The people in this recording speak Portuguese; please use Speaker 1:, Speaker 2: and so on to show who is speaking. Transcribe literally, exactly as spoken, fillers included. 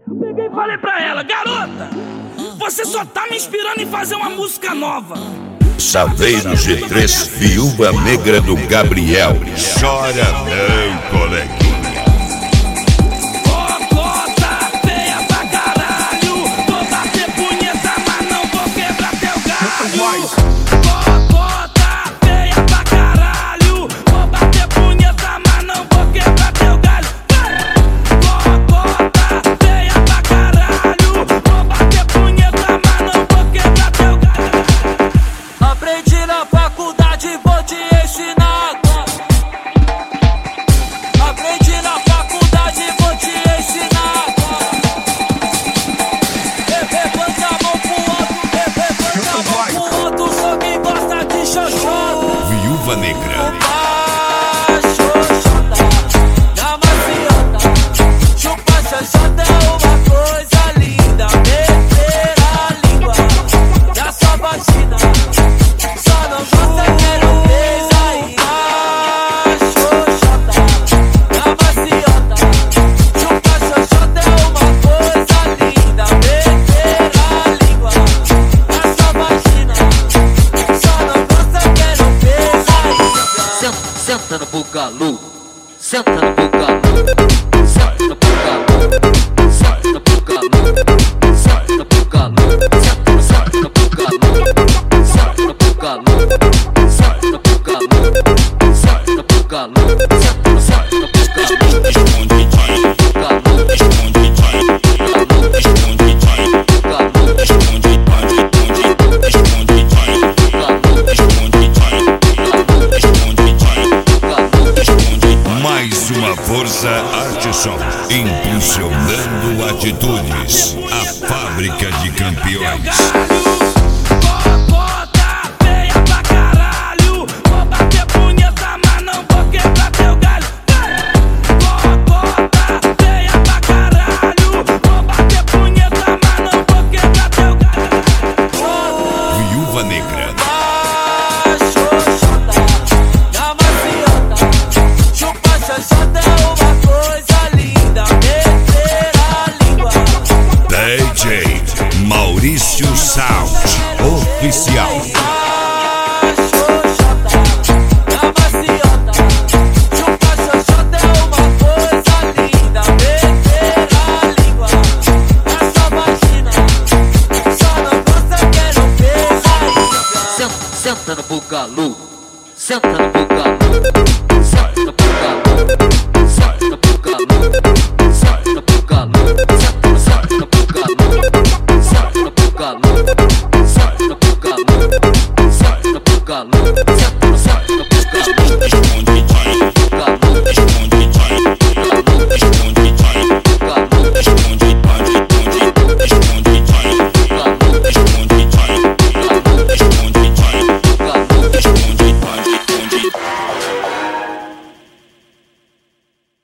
Speaker 1: Eu peguei e falei pra ela: garota, você só tá me inspirando em fazer uma música nova.
Speaker 2: Saveiro G três, Viúva Negra do Gabriel. Chora não, coleguinha.
Speaker 1: Cocota feia pra caralho, vou bater punheta, mas não vou quebrar teu galho. Cocota feia pra caralho, vou bater punheta, mas não vou quebrar teu galho. Cocota feia pra caralho, vou bater punheta, mas não vou quebrar teu galho.
Speaker 3: Aprendi na faculdade, vou te ensinar agora. Aprendi na faculdade, vou te ensinar agora. Levanta a mão pro alto, levanta a mão pro alto, só quem gosta de xoxota.
Speaker 2: Viúva Negra.
Speaker 3: Opa, xoxota, na maciota. Chupa xoxota é uma coisa linda. Meter a língua na sua vagina. Só não gosta, quero beijo aí. Ah, xoxota, na maciota. Chupa xoxota é uma coisa linda. Meter a língua na sua vagina. Só não gosta, quero beijo aí. Senta, senta no bugalu. Senta no bugalu. Senta no bugalu. Senta no bugalu. Senta no bugalu. Senta, senta no bugalu. Senta no bugalu. Senta no bugalu. Senta no bugalu. Senta, senta no bugalu.
Speaker 2: Esconde time,
Speaker 3: Bugalu.
Speaker 2: esconde time,
Speaker 3: Bugalu.
Speaker 2: esconde time,
Speaker 3: Bugalu.
Speaker 2: esconde time, esconde time,
Speaker 3: Bugalu.
Speaker 2: esconde time, esconde time,
Speaker 3: Bugalu.
Speaker 2: esconde time. Mais uma força Arteson, impulsionando atitudes. A fábrica de campeões.
Speaker 1: Cocota feia pra caralho, vou bater punheta, mas não vou quebrar teu galho. Cocota feia pra caralho, vou bater punheta, mas não vou quebrar teu galho.
Speaker 2: Viúva Negra.
Speaker 3: Ah, xoxota, na maciota. Chupa xoxota é uma coisa linda. Meter a língua.
Speaker 2: D J Maurício Sound Oficial.
Speaker 3: Ah, xoxota, na maciota. Chupa xoxota é uma coisa linda. Meter a língua na sua vagina. Só não gosta, quero beijo aí. Senta, senta no bugalu. Senta no bugalu.